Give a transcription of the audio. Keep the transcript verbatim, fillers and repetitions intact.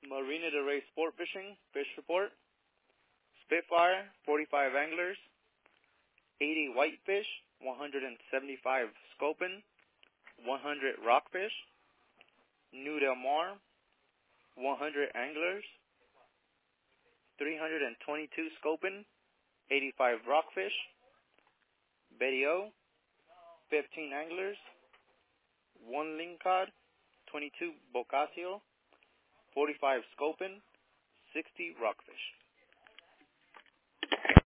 Marina Del Rey Sport Fishing, Fish Report. Spitfire, forty-five anglers, eighty whitefish, one hundred seventy-five sculpin, one hundred rockfish. New Del Mar, one hundred anglers, three hundred twenty-two sculpin, eighty-five rockfish. Betty O, fifteen anglers, one lingcod, twenty-two bocasio, forty-five sculpin, sixty rockfish.